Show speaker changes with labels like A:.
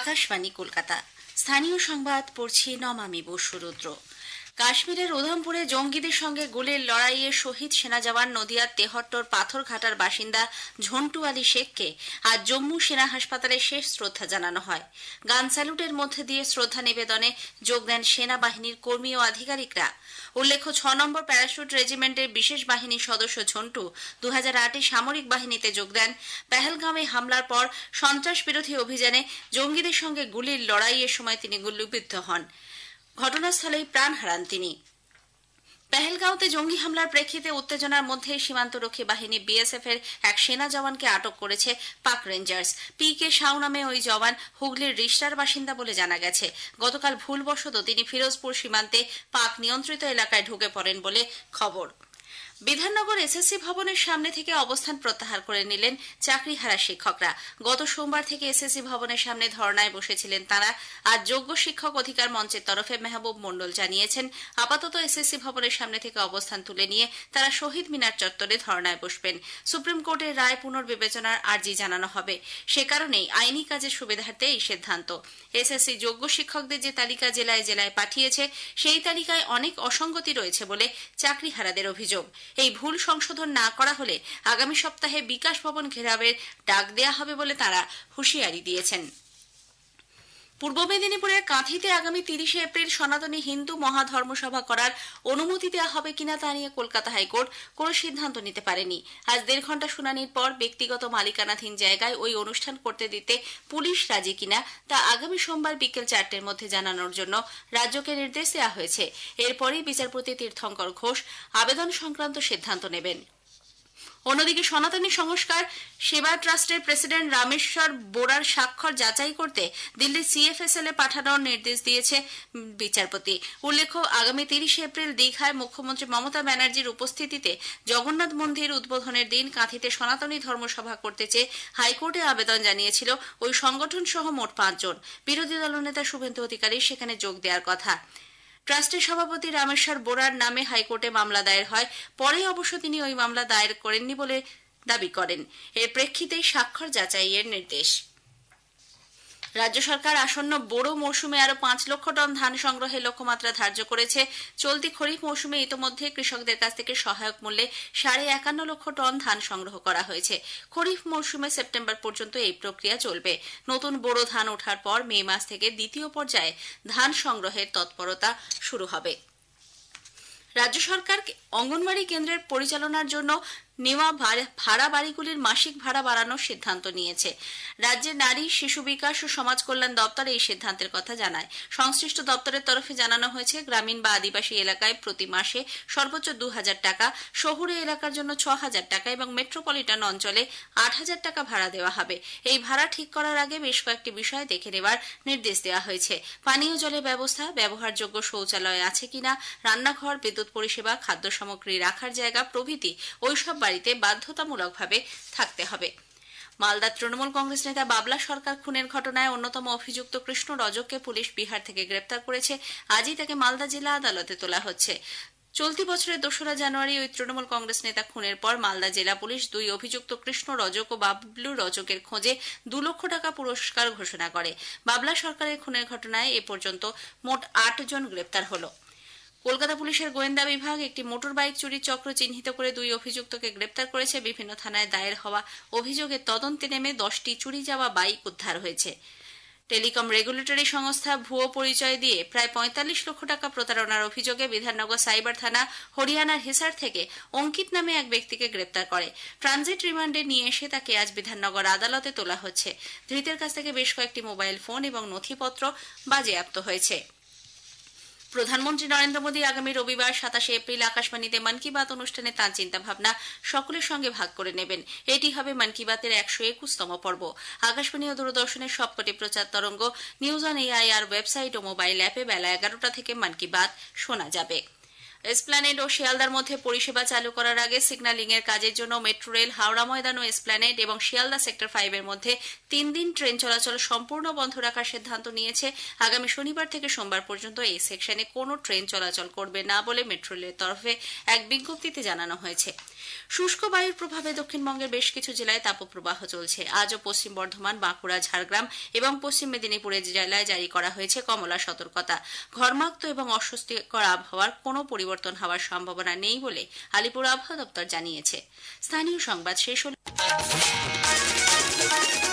A: আকাশবাণী কলকাতা। স্থানীয় সংবাদ পড়ছি নমামি বসুরুদ্র। কাশ্মীরের উধমপুরে জঙ্গিদের সঙ্গে গুলির লড়াইয়ে শহীদ সেনা জওয়ান নদিয়ার তেহট্টর পাথরঘাটার বাসিন্দা ঝন্টু আলী শেখকে আজ জম্মু সেনা হাসপাতালে শেষ শ্রদ্ধা জানানো হয়। গান স্যালুটের মধ্যে দিয়ে শ্রদ্ধা নিবেদনে যোগ দেন সেনাবাহিনীর কর্মী ও আধিকারিকরা। উল্লেখ্য, ৬ নম্বর প্যারাশুট রেজিমেন্টের বিশেষ বাহিনীর সদস্য ঝন্টু 2008-এ সামরিক বাহিনীতে যোগ দেন। পেহেলগাঁওয়ে হামলার পর সন্ত্রাস বিরোধী অভিযানে জঙ্গিদের সঙ্গে গুলির লড়াইয়ের সময় তিনি গুলিবিদ্ধ হন। ঘটনাস্থলেই প্রাণ হারান তিনি। পেহেলগাঁওতে জঙ্গি হামলার প্রেক্ষিতে উত্তেজনার মধ্যে সীমান্তরক্ষী বাহিনী বিএসএফ এর এক সেনা জওয়ানকে আটক করেছে পাক রেঞ্জার্স। পি.কে. সাউ নামে ওই জওয়ান হুগলির রিষ্টার বাসিন্দা বলে জানা গেছে। গতকাল ভুলবশত তিনি ফিরোজপুর সীমান্তে পাক নিয়ন্ত্রিত এলাকায় ঢুকে পড়েন বলে খবর। বিধাননগর এসএসসি ভবনের সামনে থেকে অবস্থান প্রত্যাহার করে নিলেন চাকরিহারা শিক্ষকরা। গত সোমবার থেকে এসএসসি ভবনের সামনে ধর্নায় বসেছিলেন তারা। আজ যোগ্য শিক্ষক অধিকার মঞ্চের তরফে মেহবুব মণ্ডল জানিয়েছেন, আপাতত এসএসসি ভবনের সামনে থেকে অবস্থান তুলে নিয়ে তারা শহীদ মিনার চত্বরে ধর্নায় বসবেন। সুপ্রিম কোর্টের রায় পুনর্বিবেচনার আর্জি জানানো হবে। সে কারণেই আইনি কাজের সুবিধার্থে এই সিদ্ধান্ত। এসএসসি যোগ্য শিক্ষকদের যে তালিকা জেলায় জেলায় পাঠিয়েছে, সেই তালিকায় অনেক অসঙ্গতি রয়েছে বলে চাকরিহারাদের অভিযোগ। এই ভুল সংশোধন না করা হলে আগামী সপ্তাহে বিকাশ ভবন ঘেরাওয়ের ডাক দেয়া হবে বলে তারা হুঁশিয়ারি দিয়েছেন। পূর্ব মেদিনীপুরের কাঁথিতে আগামী 30শে এপ্রিল সনাতনী হিন্দু মহাধর্মসভা করার অনুমতি দেওয়া হবে কিনা তা নিয়ে কলকাতা হাইকোর্ট কোনো সিদ্ধান্ত নিতে পারেনি। আজ 1.5 ঘন্টা শুনানির পর ব্যক্তিগত মালিকানাধীন জায়গায় ওই অনুষ্ঠান করতে দিতে পুলিশ রাজি কিনা তা আগামী সোমবার বিকেল 4টের মধ্যে জানানোর জন্য রাজ্যকে নির্দেশ দেওয়া হয়েছে। এরপরই বিচারপতি তীর্থঙ্কর ঘোষ আবেদন সংক্রান্ত সিদ্ধান্ত নেবেন। অন্যদিকে সনাতনী সংস্কার সেবা ট্রাস্টের প্রেসিডেন্ট রামেশ্বর বোরার স্বাক্ষর যাচাই করতে দিল্লি সিএফএসএল এ পাঠানোর নির্দেশ দিয়েছে বিচারপতি। উল্লেখ্য, আগামী 30শে এপ্রিল দীঘায় মুখ্যমন্ত্রী মমতা ব্যানার্জির উপস্থিতিতে জগন্নাথ মন্দির উদ্বোধনের দিন কাঁথিতে সনাতনী ধর্মসভা করতে চেয়ে হাইকোর্টে আবেদন জানিয়েছিল ওই সংগঠন সহ মোট 5 জন। বিরোধী দলনেতা শুভেন্দু অধিকারী সেখানে যোগ দেওয়ার কথা। ট্রাস্টের সভাপতি রামেশ্বর বোরার নামে হাইকোর্টে মামলা দায়ের হয়। পরে অবশ্য তিনি ওই মামলা দায়ের করেননি বলে দাবি করেন। এর প্রেক্ষিতেই স্বাক্ষর যাচাইয়ের নির্দেশ। রাজ্য সরকার আসন্ন বোরো মৌসুমে আরো 5 লক্ষ টন ধান সংগ্রহের লক্ষ্যমাত্রা ধার্য করেছে। চলতি খরিফ মৌসুমে ইতোমধ্যে কৃষকদের কাছ থেকে সহায়ক মূল্যে 51.5 লক্ষ টন ধান সংগ্রহ করা হয়েছে। খরিফ মৌসুমে সেপ্টেম্বর পর্যন্ত এই প্রক্রিয়া চলবে। নতুন বোরো ধান ওঠার পর মে মাস থেকে দ্বিতীয় পর্যায়ে ধান সংগ্রহের তৎপরতা শুরু হবে। রাজ্য সরকার অঙ্গনওয়াড়ি কেন্দ্রের পরিচালনার জন্য নেওয়া ভাড়া বাড়িগুলির মাসিক ভাড়া বাড়ানোর সিদ্ধান্ত নিয়েছে। রাজ্যের নারী, শিশু বিকাশ ও সমাজ কল্যাণ দপ্তর এই সিদ্ধান্তের কথা জানায়। সংশ্লিষ্ট দপ্তরের তরফে জানানো হয়েছে, গ্রামীণ বা আদিবাসী এলাকায় প্রতি মাসে সর্বোচ্চ 2,000 টাকা, শহুরে এলাকার জন্য 6,000 টাকা এবং মেট্রোপলিটন অঞ্চলে 8,000 টাকা ভাড়া দেওয়া হবে। এই ভাড়া ঠিক করার আগে বেশ কয়েকটি বিষয় দেখে নেওয়ার নির্দেশ দেওয়া হয়েছে। পানীয় জলের ব্যবস্থা, ব্যবহারযোগ্য শৌচালয় আছে কিনা, রান্নাঘর, বিদ্যুৎ পরিষেবা, খাদ্য সামগ্রী রাখার জায়গা প্রভৃতি ওইসব বাড়িতে বাধ্যতামূলকভাবে থাকতে হবে। মালদার তৃণমূল কংগ্রেস নেতা বাবলা সরকার খুনের ঘটনায় অন্যতম অভিযুক্ত কৃষ্ণ রজককে পুলিশ বিহার থেকে গ্রেপ্তার করেছে। আজই তাকে মালদা জেলা আদালতে তোলা হচ্ছে। চলতি বছরের 2রা জানুয়ারি ওই তৃণমূল কংগ্রেস নেতা খুনের পর মালদা জেলা পুলিশ 2 অভিযুক্ত কৃষ্ণ রজক ও বাবলু রজকের খোঁজে 2 লক্ষ টাকা পুরস্কার ঘোষণা করে। বাবলা সরকারের খুনের ঘটনায় এ পর্যন্ত মোট 8 জন গ্রেপ্তার হল। কলকাতা পুলিশের গোয়েন্দা বিভাগ একটি মোটর বাইক চুরির চক্র চিহ্নিত করে 2 অভিযুক্তকে গ্রেপ্তার করেছে। বিভিন্ন থানায় দায়ের হওয়া অভিযোগের তদন্তে নেমে 10টি চুরি যাওয়া বাইক উদ্ধার হয়েছে। টেলিকম রেগুলেটরি সংস্থা ভুয়ো পরিচয় দিয়ে প্রায় 45 লক্ষ টাকা প্রতারণার অভিযোগে বিধাননগর সাইবার থানা হরিয়ানার হিসার থেকে অঙ্কিত নামে এক ব্যক্তিকে গ্রেপ্তার করে। ট্রানজিট রিমান্ডে নিয়ে এসে তাকে আজ বিধাননগর আদালতে তোলা হচ্ছে। ধৃতের কাছ থেকে বেশ কয়েকটি মোবাইল ফোন এবং নথিপত্র বাজেয়াপ্ত হয়েছে। প্রধানমন্ত্রী নরেন্দ্র মোদী আগামী রবিবার 27শে এপ্রিল আকাশবাণীতে মন কি বাত অনুষ্ঠানে তাঁর চিন্তাভাবনা সকলের সঙ্গে ভাগ করে নেবেন। এটি হবে মন কি বাতের 121তম পর্ব। আকাশবাণী ও দূরদর্শনের সবকটি প্রচার তরঙ্গ, নিউজ অন এআইআর ওয়েবসাইট ও মোবাইল অ্যাপে বেলা 11টা থেকে মন কি বাত শোনা যাবে। এসপ্ল্যানেড ও শিয়ালদার মধ্যে পরিষেবা চালু করার আগে সিগন্যালিং এর কাজের জন্য মেট্রো রেল হাওড়া ময়দান ও এসপ্ল্যানেড এবং শিয়ালদা সেক্টর 5 এর মধ্যে 3 দিন ট্রেন চলাচল সম্পূর্ণ বন্ধ রাখার সিদ্ধান্ত নিয়েছে। আগামী শনিবার থেকে সোমবার পর্যন্ত এই সেকশনে কোনো ট্রেন চলাচল করবে না বলে মেট্রো রেলের তরফে এক বিজ্ঞপ্তিতে জানানো হয়েছে। শুষ্ক বায়ুর প্রভাবে দক্ষিণবঙ্গের বেশ কিছু জেলায় তাপপ্রবাহ চলছে। আজও পশ্চিম বর্ধমান, বাঁকুড়া, ঝাড়গ্রাম এবং পশ্চিম মেদিনীপুরের জেলায় জারি করা হয়েছে কমলা সতর্কতা। ঘর্মাক্ত এবং অস্বস্তিকর আবহাওয়ার কোনো পরিবর্তন হওয়ার সম্ভাবনা নেই বলে আলিপুর আবহাওয়া দপ্তর জানিয়েছে। স্থানীয় সংবাদ শেষ হল।